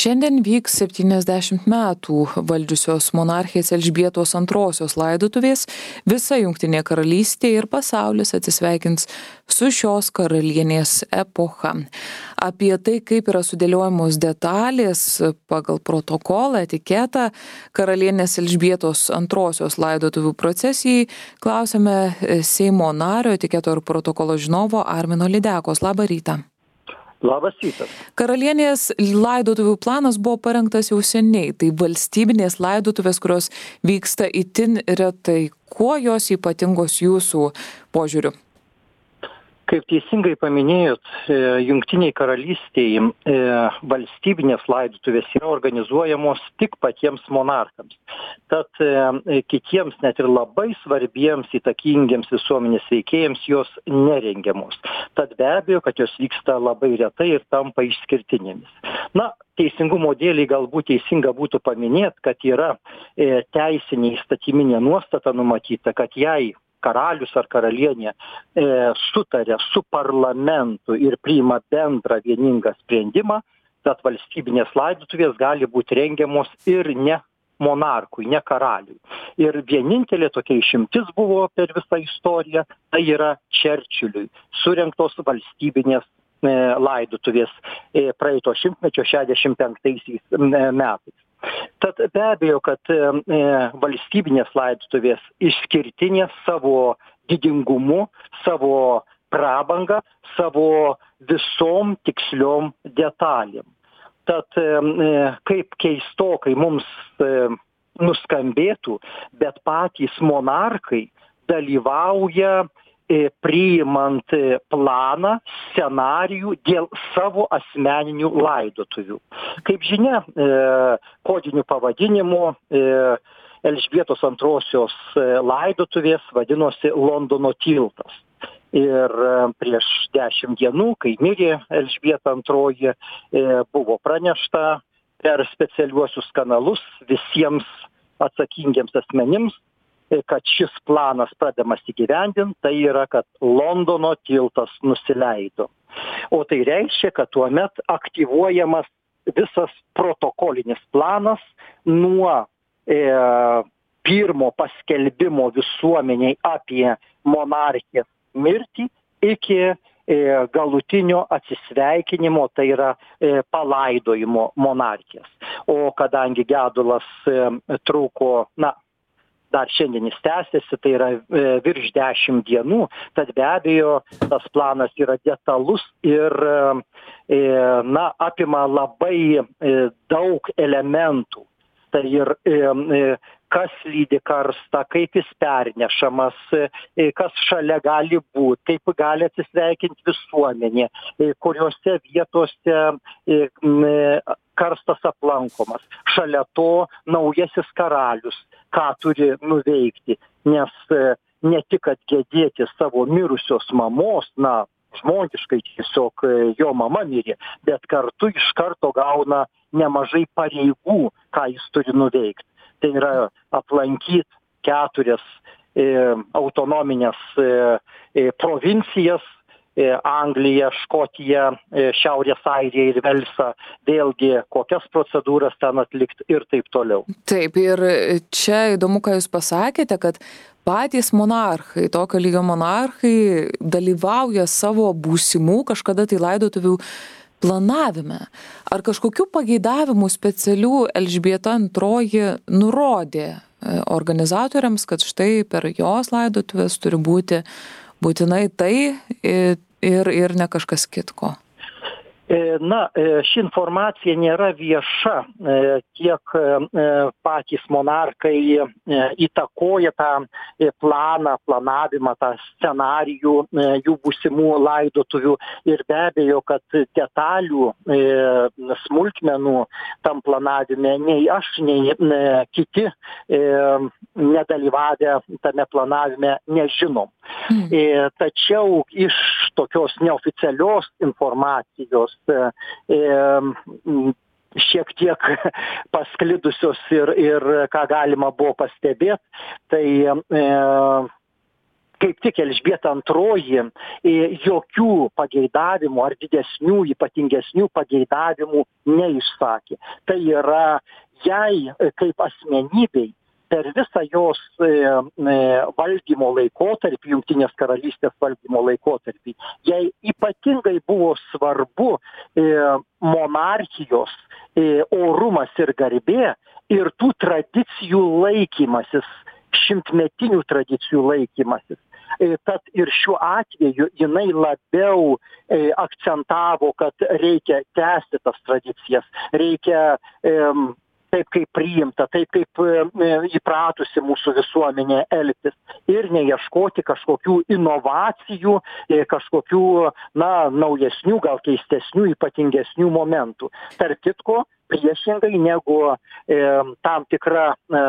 Šiandien vyks 70 metų valdžiusios monarchės Elžbietos II laidotuvės. Visa Jungtinė karalystė ir pasaulis atsisveikins su šios karalienės epocha. Apie tai, kaip yra sudėliojamos detalės pagal protokolą, etiketą karalienės Elžbietos II laidotuvių procesijai, klausėme Seimo nario, etiketo ir protokolo žinovo Armino Lydekos. Labą rytą. Labas rytas. Karalienės laidotuvių planas buvo parengtas jau seniai. Tai valstybinės laidotuvės, kurios vyksta itin retai. Kuo jos ypatingos jūsų požiūriu? Kaip teisingai paminėjot, Jungtiniai karalystėje valstybinės laidotuvės yra organizuojamos tik patiems monarchams. Tad kitiems, net ir labai svarbiems, įtakingiems visuomenės veikėjams jos nerengiamos. Tad be abejo, kad jos vyksta labai retai ir tampa išskirtinėmis. Teisingumo dėliai galbūt teisinga būtų paminėti, kad yra teisinė įstatyminė nuostata numatyta, kad jei karalius ar karalienė sutarė su parlamentu ir priima bendrą vieningą sprendimą, tad valstybinės laidotuvės gali būti rengiamos ir ne monarchui, ne karaliui. Ir vienintelė tokia išimtis buvo per visą istoriją, tai yra Čerčiliui surengtos valstybinės laidotuvės praeito šimtmečio 65 metais. Tad be abejo, kad valstybinės laidotuvės išskirtinės savo didingumu, savo prabanga, savo visom tiksliom detalėm. Tad kaip keistokai mums nuskambėtų, bet patys monarchai dalyvauja priimant planą, scenarijų dėl savo asmeninių laidotuvių. Kaip žinia, kodiniu pavadinimu Elžbietos II laidotuvės vadinosi Londono tiltas. Ir prieš 10 dienų, kai mirė Elžbieta II, buvo pranešta per specialiuosius kanalus visiems atsakingiems asmenims, kad šis planas pradedamas įgyvendinti, tai yra, kad Londono tiltas nusileido. O tai reiškia, kad tuomet aktyvuojamas visas protokolinis planas nuo pirmo paskelbimo visuomeniai apie monarchės mirtį iki galutinio atsisveikinimo, tai yra palaidojimo monarchės. O kadangi gedulas truko, dar šiandien jis tęsiasi, tai yra virš 10 dienų, tad be abejo tas planas yra detalus ir apima labai daug elementų. Tai ir kas lydi karstą, kaip jis pernešamas, kas šalia gali būti, kaip gali atsisveikinti visuomenė, kuriuose vietose karstas aplankomas. Šalia to naujasis karalius, ką turi nuveikti, nes ne tik kad gedėti savo mirusios mamos, žmogiškai tiesiog jo mama mirė, bet kartu iš karto gauna nemažai pareigų, ką jis turi nuveikti. Tai yra aplankyti 4 autonominės provincijas, Angliją, Škotiją, Šiaurės Airiją ir Velsą, vėlgi kokias procedūras ten atlikti ir taip toliau. Taip, ir čia įdomu, ką jūs pasakėte, kad patys monarchai, tokio lygio monarchai dalyvauja savo būsimų kažkada tai laidotuvių planavime. Ar kažkokių pageidavimų specialių Elžbieta II nurodė organizatoriams, kad štai per jos laidotuvės turi būti būtinai tai ir ne kažkas kitko? Ši informacija nėra vieša, tiek patys monarchai įtakoja tą planą, planavimą, tą scenarijų jų būsimų laidotuvių ir be abejo, kad detalių, smulkmenų tam planavime nei aš, nei kiti nedalyvavę tame planavime nežinom. Tačiau iš tokios neoficialios informacijos šiek tiek pasklidusios ir ką galima buvo pastebėti, tai kaip tik Elžbieta II jokių pageidavimų ar didesnių, ypatingesnių pageidavimų neišsakė. Tai yra jai kaip asmenybei per visą jos valdymo laikotarpį, Jungtinės karalystės valdymo laikotarpį, jai ypatingai buvo svarbu monarchijos orumas ir garbė ir tų tradicijų laikymasis, šimtmetinių tradicijų laikymasis. Tad ir šiuo atveju jinai labiau akcentavo, kad reikia tęsti tas tradicijas, reikia taip kaip priimta, taip kaip įpratusi mūsų visuomenė elgtis ir neieškoti kažkokių inovacijų, kažkokių, naujesnių, gal keistesnių, ypatingesnių momentų. Tarp kitko, priešingai negu tam tikra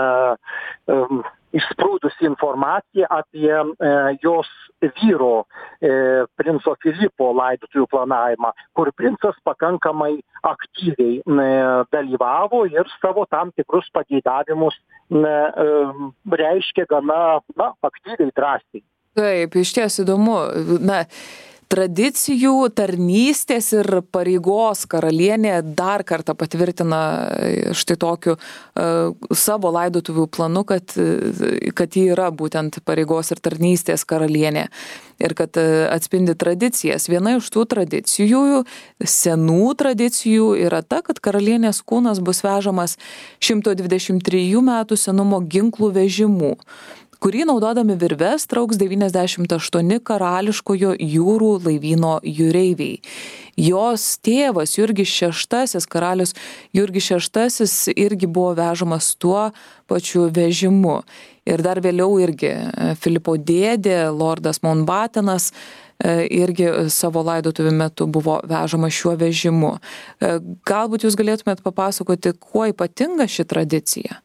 išsprūdusi informacija apie jos vyro princo Filipo laidotuvių planavimą, kur princas pakankamai aktyviai dalyvavo ir savo tam tikrus pageidavimus reiškė gana aktyviai, drąsiai. Taip, iš ties įdomu. Tradicijų, tarnystės ir pareigos karalienė dar kartą patvirtina štai tokiu savo laidotuvių planu, kad ji yra būtent pareigos ir tarnystės karalienė ir kad atspindi tradicijas. Viena iš tų tradicijų, senų tradicijų yra ta, kad karalienės kūnas bus vežamas 123 metų senumo ginklų vežimu, kurį naudodami virves trauks 98 karališkojo jūrų laivyno jūreiviai. Jos tėvas Jurgis VI, karalius Jurgis VI irgi buvo vežamas tuo pačiu vežimu. Ir dar vėliau irgi Filipo dėdė, lordas Mountbattenas, irgi savo laidotuvių metu buvo vežamas šiuo vežimu. Galbūt jūs galėtumėt papasakoti, kuo ypatinga ši tradicija?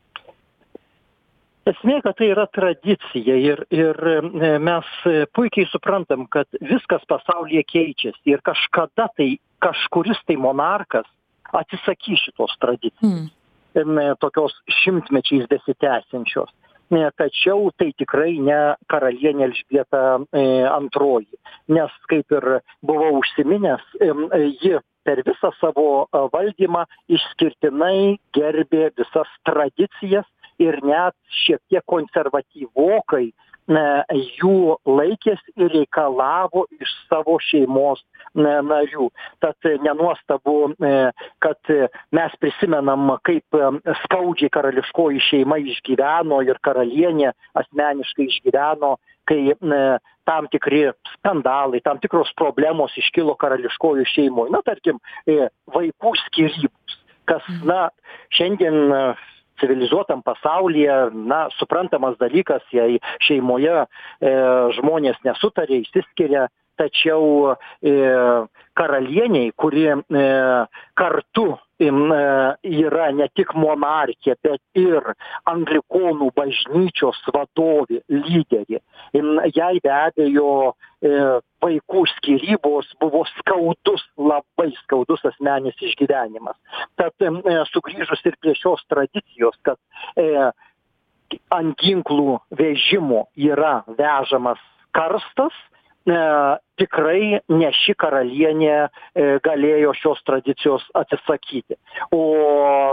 Esmė, kad tai yra tradicija ir mes puikiai suprantam, kad viskas pasaulyje keičiasi ir kažkada tai kažkuris tai monarkas atsisakys šitos tradicijos, tokios šimtmečiais besitęsiančios. Tačiau tai tikrai ne karalienė Elžbieta II, nes kaip ir buvau užsiminęs, ji per visą savo valdymą išskirtinai gerbė visas tradicijas ir net šiek tiek konservatyvokai jų laikės ir reikalavo iš savo šeimos narių. Tad nenuostabu, kad mes prisimenam, kaip skaudžiai karališkoji šeima išgyveno ir karalienė asmeniškai išgyveno, kai tam tikri skandalai, tam tikros problemos iškilo karališkojų šeimoje. Tarkim, vaikų skyrybos, kas, šiandien civilizuotam pasaulyje, suprantamas dalykas, jei šeimoje žmonės nesutarė, išsiskiria, tačiau karalieniai, kuri kartu yra ne tik monarchė, bet ir anglikonų bažnyčios vadovė, lyderė. Jai be abejo vaikų skyrybos buvo labai skaudus asmeninis išgyvenimas. Tad sugrįžus ir prie šios tradicijos, kad ant ginklų vežimo yra vežamas karstas, tikrai ne ši karalienė galėjo šios tradicijos atsisakyti. O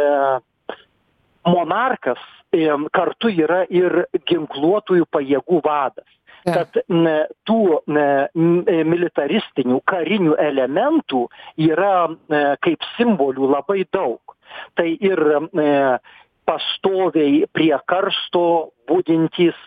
monarkas kartu yra ir ginkluotųjų pajėgų vadas. Tad tų militaristinių, karinių elementų yra kaip simbolių labai daug. Tai ir pastoviai prie karsto budintys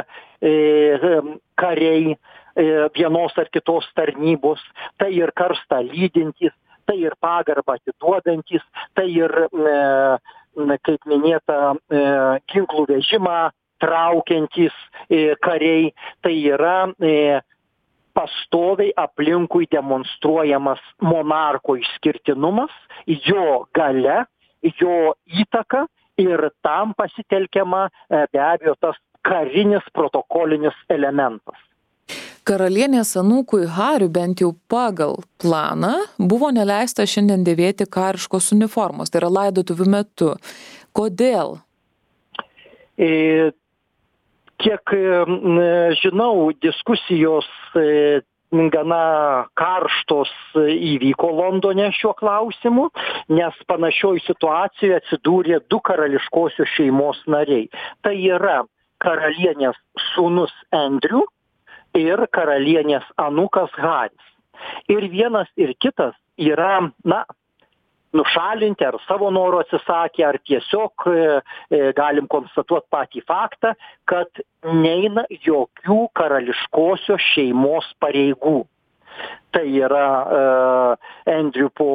kariai vienos ar kitos tarnybos, tai ir karstą lydintys, tai ir pagarbą atiduodantys, tai ir, kaip minėta, ginklų vežimą traukiantys kariai, tai yra pastoviai aplinkui demonstruojamas monarko išskirtinumas, jo galia, jo įtaka ir tam pasitelkiama be abejo tas karinis protokolinis elementas. Karalienės anūkui Hariui bent jau pagal planą buvo neleista šiandien dėvėti kariškos uniformos, tai yra laidotuvių metu. Kodėl? Kiek žinau, diskusijos gana karštos įvyko Londone šiuo klausimu, nes panašioj situacijoje atsidūrė 2 karališkosios šeimos nariai. Tai yra karalienės sūnus Andrew ir karalienės anūkas Haris. Ir vienas ir kitas yra, nušalinti ar savo noru atsisakė, ar tiesiog galim konstatuoti patį faktą, kad neina jokių karališkosios šeimos pareigų. Tai yra Andrew po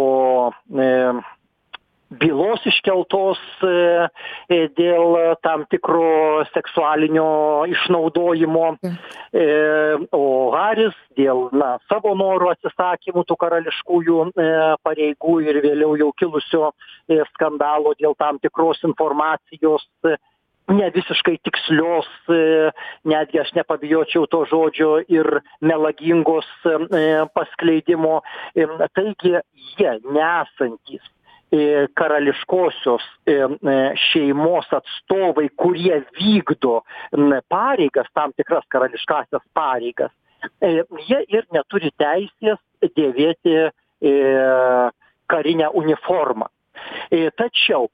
bylos iškeltos dėl tam tikro seksualinio išnaudojimo, o Haris dėl savo norų atsisakymų tų karališkųjų pareigų ir vėliau jau kilusio skandalo dėl tam tikros informacijos ne visiškai tikslios, netgi aš nepabijočiau to žodžio, ir melagingos paskleidimo. Taigi jie nesantys karališkosios šeimos atstovai, kurie vykdo pareigas, tam tikras karališkasias pareigas, jie ir neturi teisės dėvėti karinę uniformą. Tačiau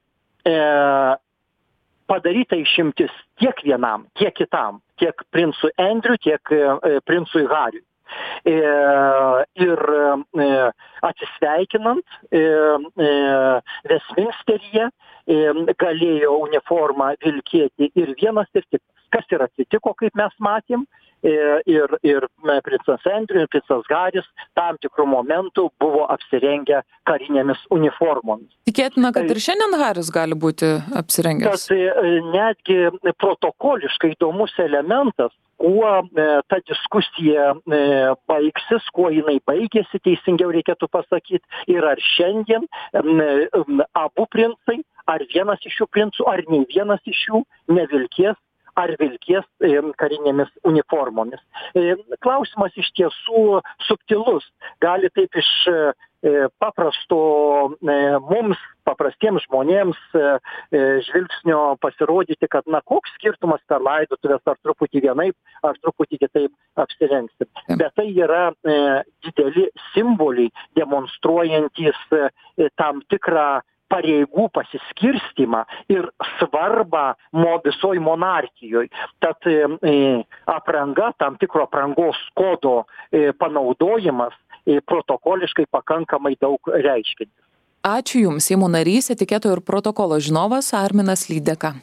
padaryta išimtis tiek vienam, tiek kitam, tiek princui Andrew, tiek princui Hariui. Ir atsisveikinant Westminsteryje galėjo uniformą vilkėti ir vienas ir kitas. Kas ir atsitiko, kaip mes matėm, ir princas Andrew, ir princas Haris tam tikrų momentų buvo apsirengę karinėmis uniformomis. Tikėtina, kad ir šiandien Haris gali būti apsirengęs. Tad netgi protokoliškai įdomus elementas, kuo ta diskusija baigsis, kuo jinai baigėsi, teisingiau reikėtų pasakyti, ir ar šiandien abu princai, ar vienas iš šių princų, ar nei vienas iš jų nevilkės ar vilkės karinėmis uniformomis. Klausimas iš tiesų subtilus. Gali taip iš paprasto mums, paprastiems žmonėms žvilgsnio pasirodyti, kad koks skirtumas per laidotuvės, ar truputį vienaip, ar truputį kitaip apsirengsim. Bet tai yra dideli simboliai, demonstruojantys tam tikrą pareigų pasiskirstymą ir svarbą visoj monarchijoj. Tad apranga, tam tikro aprangos kodo panaudojimas protokoliškai pakankamai daug reiškintis. Ačiū Jums, Seimo narys, etiketo ir protokolo žinovas Arminas Lydeka.